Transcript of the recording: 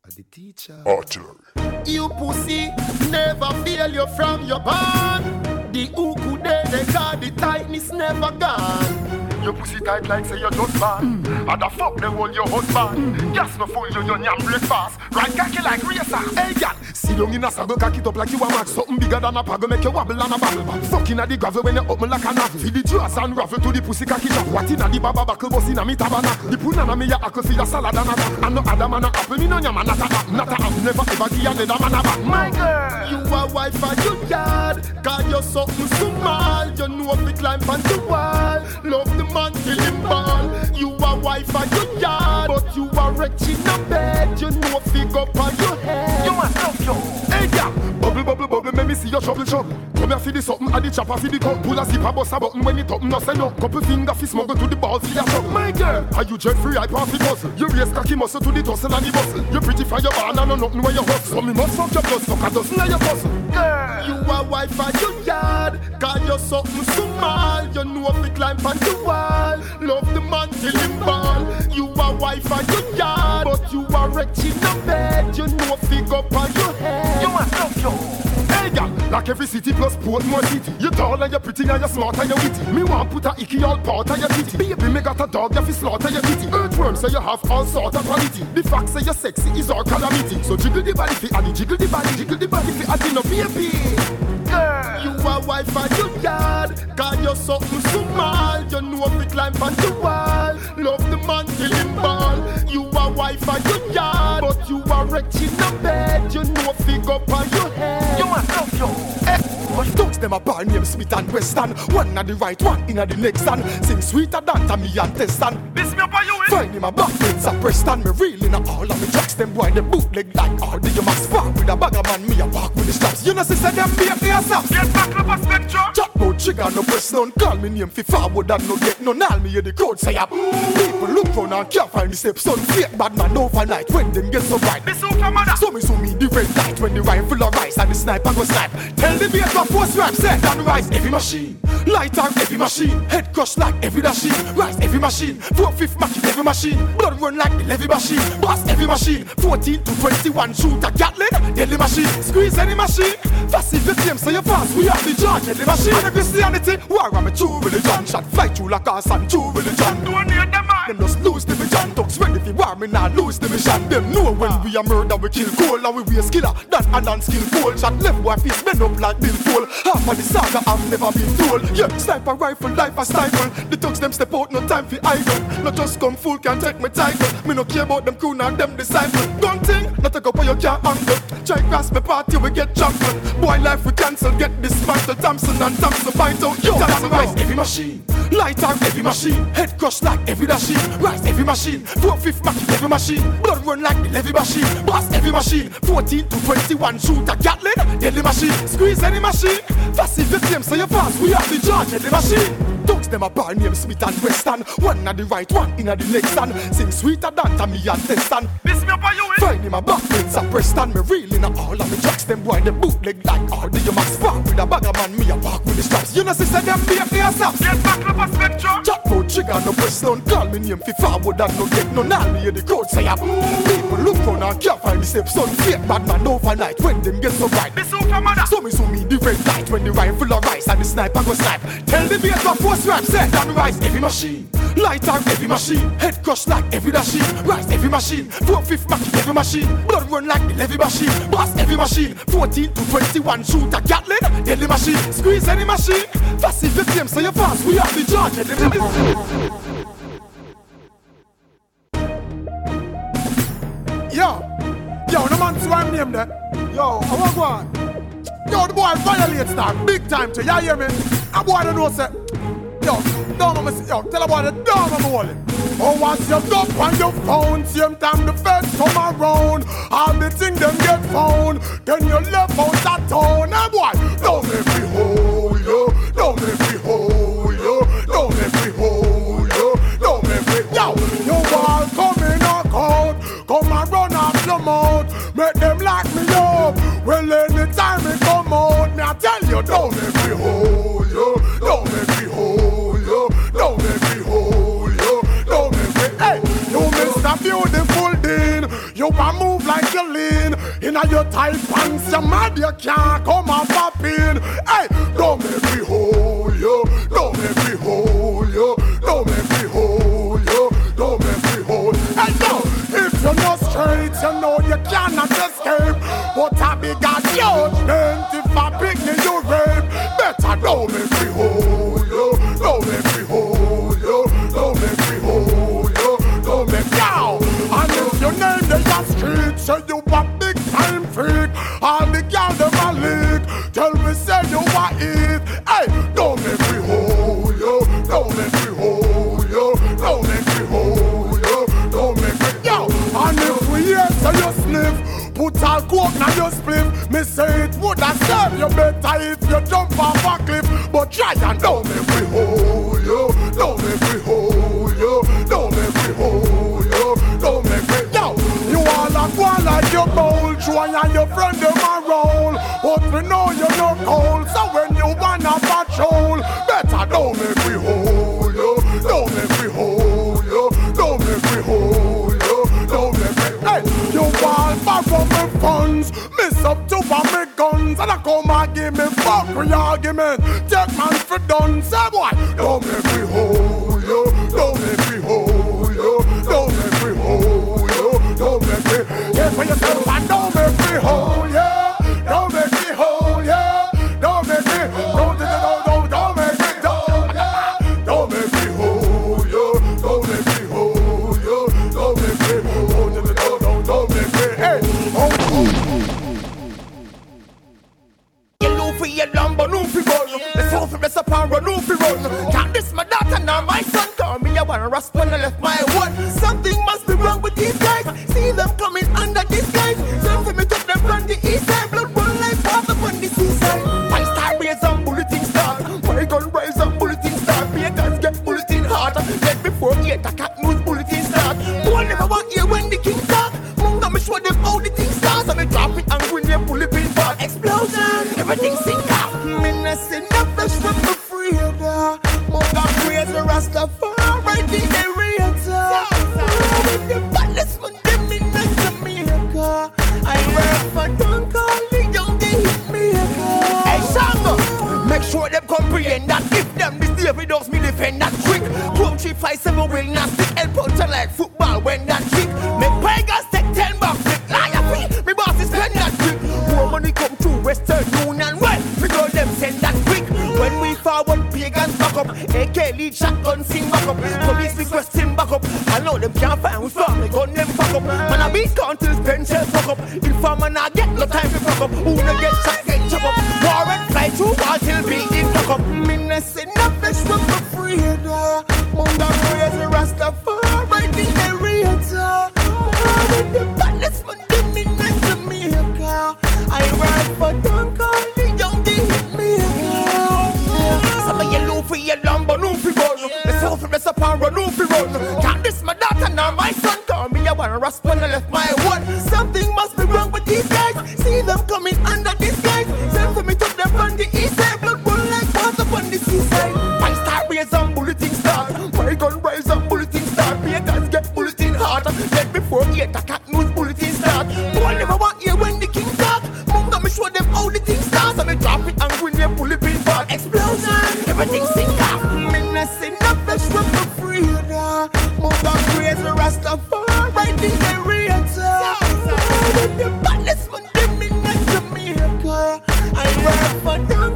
The teacher. Artillery. You pussy, never fail you from your bond. The uku they got the tightness never gone. Your pussy tight like say you just born. And the fuck they hold your husband. Gas no fool you yam breakfast. Right cocky like racer. Hey gal, sit down in a saddle, cock it up like you a max. Something bigger than a pag, make you wobble and a babble. Fucking at the gravel when you open like a navel. Feed the juice and ravel to the pussy cocky jack. What in a the baba buckle bus in a me tabernacle. The punana me ya akle for your salad and a back. And no other man a apple, me no yam and not a back. Not a apple, never ever give another man a back. My girl, you a wife and you yard. Cause you're something small. You know if it climb on the wall. Love the man till him ball. You a wife and you yard. But you a wretch in a bed. You know if it go on your head. You must love you. Hey girl, bubble, bubble, bubble. Make me see your trouble, trouble. Come here for the something at the chopper for the cup. Pull a zipper, bust a button when it up. No say no. Couple finger fi smuggle to the balls for your truck. My girl, are you jet free? I pass the puzzle. You raise cocky muscle to the tussle and the bustle. You pretty for your bar and no nothing where you hustle. So me must fuck your blood, fuck a dozen of your puzzle. Girl, you a wife and you yard. Cause you're something small. You know if it climb on the wall. Love the man till him ball. You a wife and you yard. But you a wretch in a bed. You know if it go on your head. You must love you. Hey girl, like every city plus Portmore city. You tall and you pretty and you smart and you witty. Me want put a icky all part of your titty. Baby, me got a dog, you fi slaughter your kitty. Earthworm say you have all sort of quality. The fact say you're sexy is our calamity. So jiggle the body fi addy, jiggle the body fi addy no baby. Girl, you a wife and you yard. Cause you're something small. You know if it climb on the wall. Love the man till him ball. You a wife and you yard. But you a wretch in a bed. You know if it go on your head. You must love you. Dogs them a bar name Smith and Weston. One at the right, one in at the next stand. Sing sweeter than Tommy and Teston. This me up on you in. Find him a back friends a Preston. Me reeling a all of me tracks. Them boy them bootleg like all the max. Far with a bag of man, me a walk with the straps. You know sister them be a yourself. Get back up a spectrum. Chat no trigger, no press none. Call me name fi forward and no get none. All me hear the crowd say up. People look round and can't find the steps. Son fake bad man overnight when them get so bright. This super mother. So me the red light when the rifle arise and the sniper go snipe. Tell the beat of force rap set and rise every machine. Light on every machine. Head crush like every machine. Rise every machine. 4-5 market every machine. Blood run like the levy machine. Boss every machine. 14 to 21 shoot a Gatling. Deadly machine. Squeeze any machine. Facile the team so you pass. We have the charge deadly machine. And Christianity. War am a true religion. Shot fly through like a sun. True religion. Don't need them man. Them just lose the vision. Talks ready for war. Me not lose the mission. Them know when we are murder we kill cold. And we waste killer. That a non-skill Shot left boy face bend up like Bill Cole. Half of the saga I've never been told. Yeah, sniper rifle, life a stifle. The thugs them step out, no time for idle. Not just come full, can't take my title. Me no care about them crew, now them disciple. Gun thing, not a couple you can't handle. Try grasp my party, we get trampled. Boy life we cancel, get dismantled. Thompson and Thompson find out. Yo, Thompson rise every machine. Light on every machine. Head crush like every machine. Rise every machine. 4-5 market every machine. Blood run like the levy machine. Boss every machine. 14 to 21 shoot a Gatling. Deadly machine. Squeeze any machine. Facile the team so you pass. We have the charge deadly machine. Dogs them a bar name Smith and Weston. One at the right, one in at the next stand. Sing sweeter than Tommy and Teston. This me up on you in. Find him a back friends a Preston. Me reeling a all of me tracks. Them boy them bootleg like all the max. Far with a bag of man, me a walk with the straps. You know sister them be a yourself. Get back up a spectrum. Chat no trigger, no press none. Call me name fi forward and no get none. All me hear the crowd say up. People look round and can't find the steps. Son fake bad man overnight when them get so bright. This super mother. So me the red light when the rifle arise and the sniper go snipe. Tell the beat of force rap set and rise every machine. Light on every machine. Head crush like every machine. Rise every machine. 4-5 market every machine. Blood run like the levy machine. Boss every machine. 14 to 21 shoot a Gatling. Deadly machine. Squeeze any machine. Facile the team so you pass. We have the charge deadly machine. Yo, no man to I'm name there. Yo, I want go on. Yo, the boy violates that big time to you hear me? A boy don't know say. Yo, tell a boy the down on the wall. Oh, once you up on your phone, same time the feds come around. All the things them get found. Then you left out that town. Hey boy, don't make me hold you. Don't make me hold you. Don't make me hold you. Don't make me. Yo, you all coming out. Come and run off your mouth. Make them lock me up. Well, anytime it come out, me I tell you, don't make me hold you. Don't make me hold you. Don't make me hold you. Don't make me. Hey, you Mr. Beautiful Dean. You a move like you lean. Inna your tight pants, you mad, you can't come and pop in. Hey, don't make me hold you, don't make me hold you, don't make me hold you, don't make me hold. Hey, now, if you're not straight, you know you cannot escape. But a bigger judgment if I pick me, you rape. Better don't make me hold you, don't make me hold you, don't make me hold you, don't make me out. And if your name they are street, so you a big time freak. All the girls them a leak. Tell me say you a eat. Hey, don't make me hold you, don't make me hold you, don't make me hold you, don't make me yo. And if we hear so you sniff, put all coke now you split. Me say it would have served you better if you jump off a cliff. But try and don't make me hold you, don't make me hold you, don't make me hold you, don't make me yo. You all a go like you bold, try and your friend them a roll. But we know you no cold, so when you wanna patrol, better don't make me hold you, don't make me hold you, don't make me hold you, don't make me. Hey, you all back from me funds, miss up to my guns, and I come and give me fuck with argument. Take man for done, say boy, don't make me hold you, don't make me hold you, don't make me hold you, don't make me. Get for yourself and don't make me hold you, don't make me hold you, don't make me, don't make me, don't make me hold you, don't make me hold you, don't make me hold you, don't make me, hey, you know for your lumber, no for run. Let's go for the sapara, no for run. Can't this my daughter now, my son call me. I wanna rust when I left my one. Something must be wrong with these guys. See them coming under disguise. Send for me took them from the east side. Blood run like water from the seaside. My star raise and bulletin start. My gun rise and bulletin start. Me guns get bulletin harder. Get before 8 o'clock news bulletin start. Boy never want hear when the king talk. Munga me show them how the thing starts. And me drop it and when they pull it in part. Explosion, everything sink off. Me not see no flesh from the freezer. Munga praise the Rastafari right in the reactor. With the baddest man them in Jamaica. I work for Don Carly, young they hit me again. Hey Shango, make sure them comprehend that if them this day does me defend that trick. Chrome 357 will not stick help out to like football when that trick. Make Tigers take 10 back flip. Liar free, me boss is spend that trick. More money come to Western Union, well, me go them send that quick. When we forward pagans back up, AK lead shotgun sing back up. Police request him back up. I know them can't find we from, they gun them back up. Man I beat counters, benches back up. If I'm not get no time to fuck up. Who no get shot, get chop up. Warren fly through wall till beating back up. Me no see no flesh from the freezer. Munga praise the Rastafari right in the reactor. With the baddest man them in Jamaica. I work for Don Carly, young they hit me again. Some of you low for your lumber, no for run. Let's go for the sapara, no for run. Can't this my daughter now, my son call me. I wanna rust when I left my one. Something must be wrong with these guys. See them coming under disguise. Send for me took them from the east side. Blood run like water from the seaside. My star raise and bulletin start. My gun rise and bulletin start. Me guns get bulletin harder. Get before 8 o'clock news bulletin start. Boy never want hear when the king talk. Munga me show them how the thing starts. And me drop it and when they pull it in part. Explosion, everything sink off. Me no see no flesh from the freezer. Munga praise the Rastafari right in the reactor. With the baddest man them in Jamaica. I work for them.